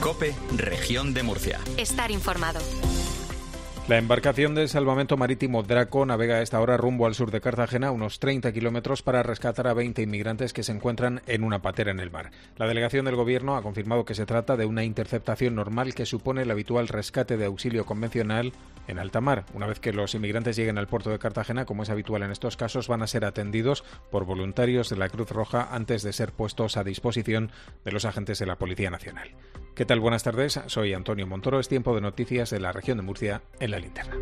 COPE, Región de Murcia. Estar informado. La embarcación de salvamento marítimo Draco navega a esta hora rumbo al sur de Cartagena, unos 30 kilómetros, para rescatar a 20 inmigrantes que se encuentran en una patera en el mar. La delegación del Gobierno ha confirmado que se trata de una interceptación normal que supone el habitual rescate de auxilio convencional en alta mar. Una vez que los inmigrantes lleguen al puerto de Cartagena, como es habitual en estos casos, van a ser atendidos por voluntarios de la Cruz Roja antes de ser puestos a disposición de los agentes de la Policía Nacional. ¿Qué tal? Buenas tardes, soy Antonio Montoro. Es tiempo de noticias de la región de Murcia en la linterna.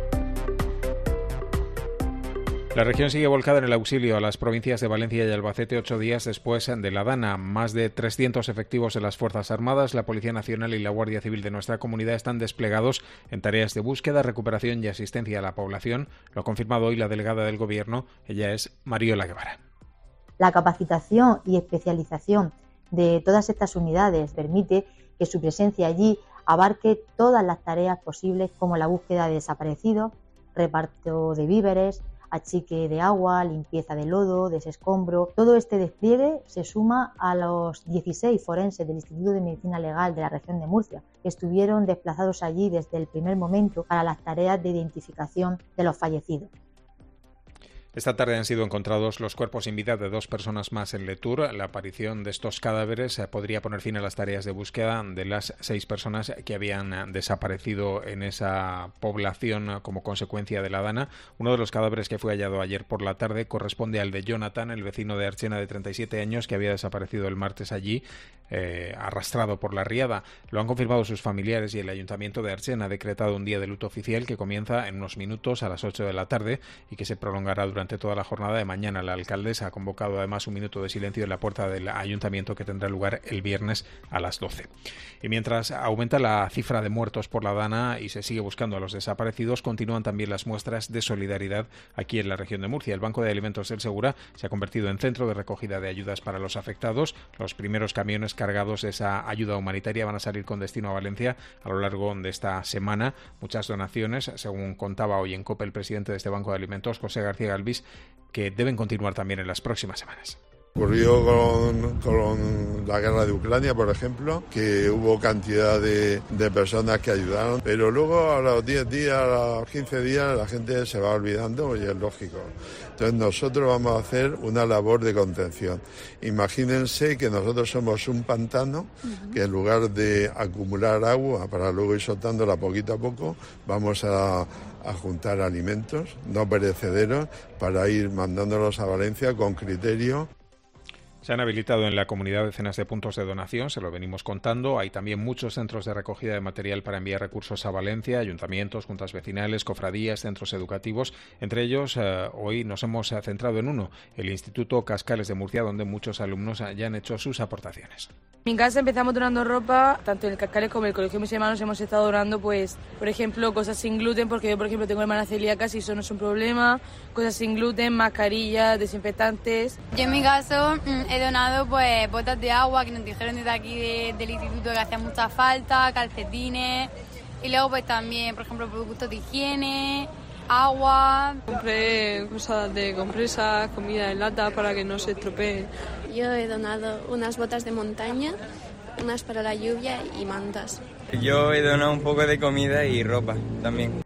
La región sigue volcada en el auxilio a las provincias de Valencia y Albacete 8 días después de la Dana. Más de 300 efectivos de las Fuerzas Armadas, la Policía Nacional y la Guardia Civil de nuestra comunidad están desplegados en tareas de búsqueda, recuperación y asistencia a la población. Lo ha confirmado hoy la delegada del Gobierno. Ella es Mariola Guevara. La capacitación y especialización de todas estas unidades permite que su presencia allí abarque todas las tareas posibles, como la búsqueda de desaparecidos, reparto de víveres, achique de agua, limpieza de lodo, desescombro. Todo este despliegue se suma a los 16 forenses del Instituto de Medicina Legal de la región de Murcia, que estuvieron desplazados allí desde el primer momento para las tareas de identificación de los fallecidos. Esta tarde han sido encontrados los cuerpos sin vida de 2 personas más en Letur. La aparición de estos cadáveres podría poner fin a las tareas de búsqueda de las 6 personas que habían desaparecido en esa población como consecuencia de la Dana. Uno de los cadáveres que fue hallado ayer por la tarde corresponde al de Jonathan, el vecino de Archena de 37 años, que había desaparecido el martes allí, arrastrado por la riada. Lo han confirmado sus familiares y el Ayuntamiento de Archena ha decretado un día de luto oficial que comienza en unos minutos a las 8 de la tarde y que se prolongará durante toda la jornada de mañana. La alcaldesa ha convocado además un minuto de silencio en la puerta del ayuntamiento que tendrá lugar el viernes a las 12. Y mientras aumenta la cifra de muertos por la Dana y se sigue buscando a los desaparecidos, continúan también las muestras de solidaridad aquí en la región de Murcia. El Banco de Alimentos del Segura se ha convertido en centro de recogida de ayudas para los afectados. Los primeros camiones cargados de esa ayuda humanitaria van a salir con destino a Valencia a lo largo de esta semana. Muchas donaciones, según contaba hoy en COPE el presidente de este Banco de Alimentos, José García Galvis, que deben continuar también en las próximas semanas. Ocurrió con la guerra de Ucrania, por ejemplo, que hubo cantidad de personas que ayudaron, pero luego a los 10 días, a los 15 días, la gente se va olvidando y es lógico. Entonces nosotros vamos a hacer una labor de contención. Imagínense que nosotros somos un pantano, que en lugar de acumular agua para luego ir soltándola poquito a poco, vamos a juntar alimentos no perecederos para ir mandándolos a Valencia con criterio. Se han habilitado en la comunidad decenas de puntos de donación, se lo venimos contando. Hay también muchos centros de recogida de material para enviar recursos a Valencia, ayuntamientos, juntas vecinales, cofradías, centros educativos. Entre ellos, hoy nos hemos centrado en uno, el Instituto Cascales de Murcia, donde muchos alumnos ya han hecho sus aportaciones. En mi casa empezamos donando ropa, tanto en el Cascales como en el colegio de mis hermanos hemos estado donando, pues, por ejemplo, cosas sin gluten, porque yo, por ejemplo, tengo hermanas celíacas y eso no es un problema, cosas sin gluten, mascarillas, desinfectantes. Yo en mi caso he donado pues botas de agua que nos dijeron desde aquí del instituto que hacía mucha falta, calcetines y luego pues también, por ejemplo, productos de higiene, agua. Compré cosas de compresas, comida en lata para que no se estropeen. Yo he donado unas botas de montaña, unas para la lluvia y mantas. Yo he donado un poco de comida y ropa también.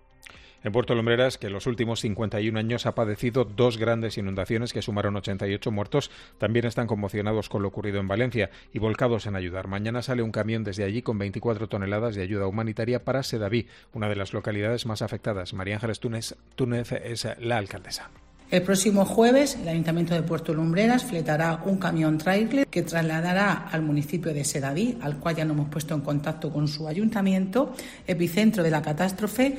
En Puerto Lumbreras, que en los últimos 51 años ha padecido 2 grandes inundaciones que sumaron 88 muertos, también están conmocionados con lo ocurrido en Valencia y volcados en ayudar. Mañana sale un camión desde allí con 24 toneladas de ayuda humanitaria para Sedaví, una de las localidades más afectadas. María Ángeles Túnez es la alcaldesa. El próximo jueves, el Ayuntamiento de Puerto Lumbreras fletará un camión tráiler que trasladará al municipio de Sedaví, al cual ya nos hemos puesto en contacto con su ayuntamiento, epicentro de la catástrofe,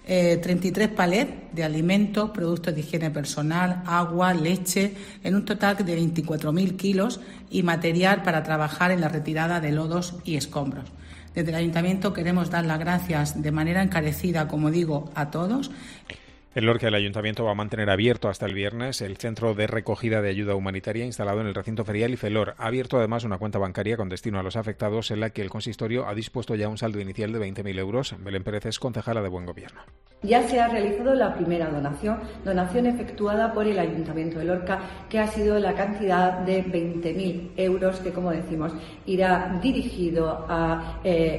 33 palets de alimentos, productos de higiene personal, agua, leche, en un total de 24.000 kilos y material para trabajar en la retirada de lodos y escombros. Desde el Ayuntamiento queremos dar las gracias de manera encarecida, como digo, a todos. En Lorca, el Ayuntamiento va a mantener abierto hasta el viernes el centro de recogida de ayuda humanitaria instalado en el recinto ferial Ifelor. Ha abierto además una cuenta bancaria con destino a los afectados en la que el consistorio ha dispuesto ya un saldo inicial de 20.000 euros. Belén Pérez es concejala de Buen Gobierno. Ya se ha realizado la primera donación efectuada por el Ayuntamiento de Lorca, que ha sido la cantidad de 20.000 euros, que, como decimos, irá dirigido a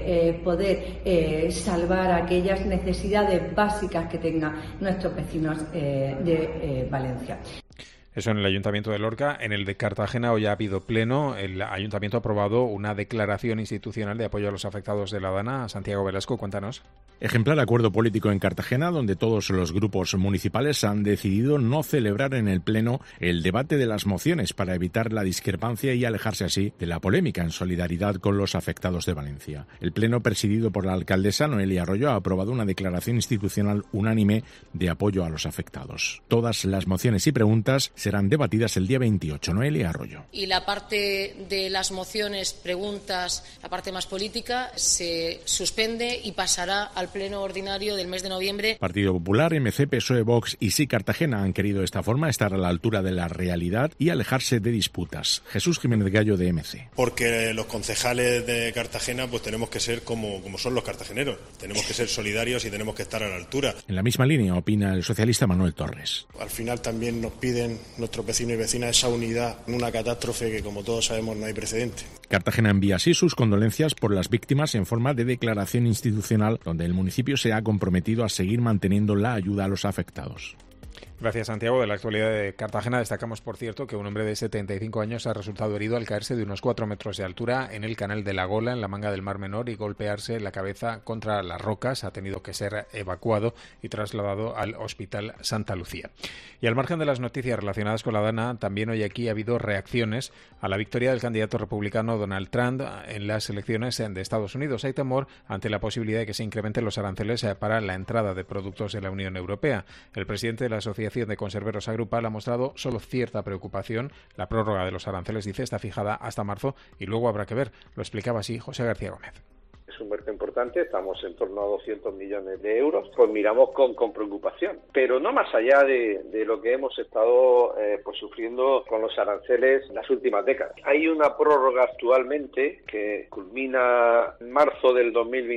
poder salvar aquellas necesidades básicas que tengan nuestros vecinos de Valencia. Eso en el Ayuntamiento de Lorca. En el de Cartagena hoy ha habido pleno. El Ayuntamiento ha aprobado una declaración institucional de apoyo a los afectados de la Dana. Santiago Velasco, cuéntanos. Ejemplar acuerdo político en Cartagena, donde todos los grupos municipales han decidido no celebrar en el pleno el debate de las mociones para evitar la discrepancia y alejarse así de la polémica, en solidaridad con los afectados de Valencia. El pleno, presidido por la alcaldesa Noelia Arroyo, ha aprobado una declaración institucional unánime de apoyo a los afectados. Todas las mociones y preguntas serán debatidas el día 28. Noelia Arroyo. Y la parte de las mociones, preguntas, la parte más política, se suspende y pasará al pleno ordinario del mes de noviembre. Partido Popular, MC, PSOE, Vox y Sí Cartagena han querido de esta forma estar a la altura de la realidad y alejarse de disputas. Jesús Jiménez Gallo, de MC. Porque los concejales de Cartagena pues tenemos que ser como son los cartageneros. Tenemos que ser solidarios y tenemos que estar a la altura. En la misma línea opina el socialista Manuel Torres. Al final también nos piden nuestros vecinos y vecinas esa unidad en una catástrofe que, como todos sabemos, no hay precedente. Cartagena envía así sus condolencias por las víctimas en forma de declaración institucional, donde el municipio se ha comprometido a seguir manteniendo la ayuda a los afectados. Gracias, Santiago. De la actualidad de Cartagena destacamos, por cierto, que un hombre de 75 años ha resultado herido al caerse de unos 4 metros de altura en el canal de la Gola, en la manga del Mar Menor, y golpearse la cabeza contra las rocas. Ha tenido que ser evacuado y trasladado al Hospital Santa Lucía. Y al margen de las noticias relacionadas con la Dana, también hoy aquí ha habido reacciones a la victoria del candidato republicano Donald Trump en las elecciones de Estados Unidos. Hay temor ante la posibilidad de que se incrementen los aranceles para la entrada de productos de la Unión Europea. El presidente de la Asociación de Conserveros Agrupal ha mostrado solo cierta preocupación. La prórroga de los aranceles, dice, está fijada hasta marzo y luego habrá que ver. Lo explicaba así José García Gómez. Es un mercado importante, estamos en torno a 200 millones de euros, pues miramos con preocupación, pero no más allá de lo que hemos estado sufriendo con los aranceles en las últimas décadas. Hay una prórroga actualmente que culmina en marzo del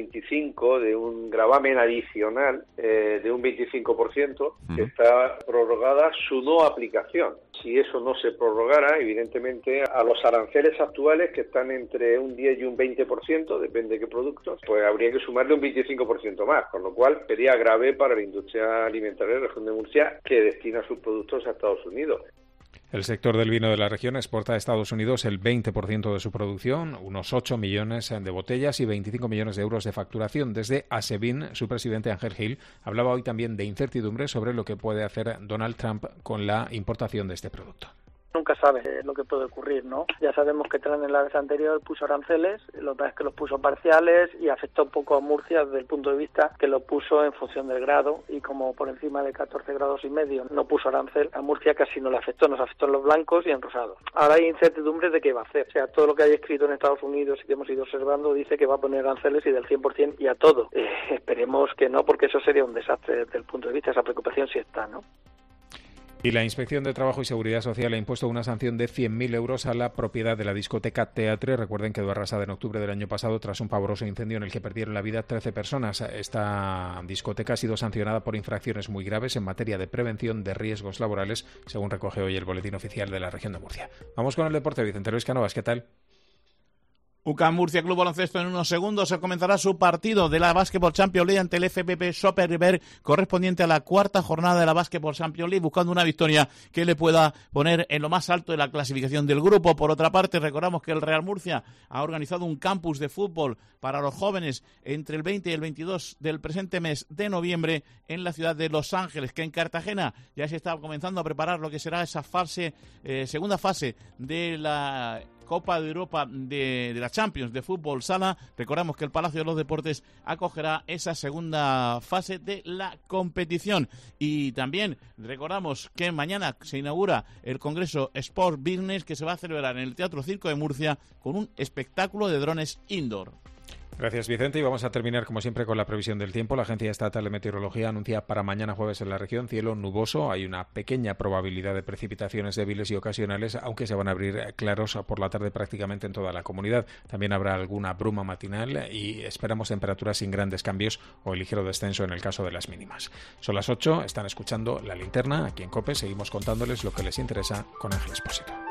2025 de un gravamen adicional de un 25% que está prorrogada su no aplicación. Si eso no se prorrogara, evidentemente a los aranceles actuales, que están entre un 10 y un 20%, depende de qué productos, pues habría que sumarle un 25% más, con lo cual sería grave para la industria alimentaria de la región de Murcia, que destina sus productos a Estados Unidos. El sector del vino de la región exporta a Estados Unidos el 20% de su producción, unos 8 millones de botellas y 25 millones de euros de facturación. Desde Asevin, su presidente Ángel Gil hablaba hoy también de incertidumbre sobre lo que puede hacer Donald Trump con la importación de este producto. Nunca sabes lo que puede ocurrir, ¿no? Ya sabemos que Trump en la vez anterior puso aranceles, lo que pasa es que los puso parciales y afectó un poco a Murcia desde el punto de vista que lo puso en función del grado, y como por encima de 14 grados y medio no puso arancel, a Murcia casi no le afectó, nos afectó en los blancos y en rosados. Ahora hay incertidumbres de qué va a hacer. O sea, todo lo que hay escrito en Estados Unidos y que hemos ido observando dice que va a poner aranceles y del 100% y a todo. Esperemos que no, porque eso sería un desastre desde el punto de vista, esa preocupación sí está, ¿no? Y la Inspección de Trabajo y Seguridad Social ha impuesto una sanción de 100.000 euros a la propiedad de la discoteca Teatre. Recuerden que quedó arrasada en octubre del año pasado tras un pavoroso incendio en el que perdieron la vida 13 personas. Esta discoteca ha sido sancionada por infracciones muy graves en materia de prevención de riesgos laborales, según recoge hoy el Boletín Oficial de la Región de Murcia. Vamos con el deporte. Vicente Luis Cánovas, ¿qué tal? UCAM Murcia Club Baloncesto. En unos segundos se comenzará su partido de la Basketball Champions League ante el FPP Super River, correspondiente a la cuarta jornada de la Basketball Champions League, buscando una victoria que le pueda poner en lo más alto de la clasificación del grupo. Por otra parte, recordamos que el Real Murcia ha organizado un campus de fútbol para los jóvenes entre el 20 y el 22 del presente mes de noviembre en la ciudad de Los Ángeles, que en Cartagena ya se está comenzando a preparar lo que será esa segunda fase de la Copa de Europa de la Champions de Fútbol Sala. Recordamos que el Palacio de los Deportes acogerá esa segunda fase de la competición. Y también recordamos que mañana se inaugura el Congreso Sport Business, que se va a celebrar en el Teatro Circo de Murcia con un espectáculo de drones indoor. Gracias, Vicente. Y vamos a terminar, como siempre, con la previsión del tiempo. La Agencia Estatal de Meteorología anuncia para mañana jueves en la región cielo nuboso. Hay una pequeña probabilidad de precipitaciones débiles y ocasionales, aunque se van a abrir claros por la tarde prácticamente en toda la comunidad. También habrá alguna bruma matinal y esperamos temperaturas sin grandes cambios o el ligero descenso en el caso de las mínimas. Son las 8, están escuchando La Linterna aquí en COPE. Seguimos contándoles lo que les interesa con Ángel Expósito.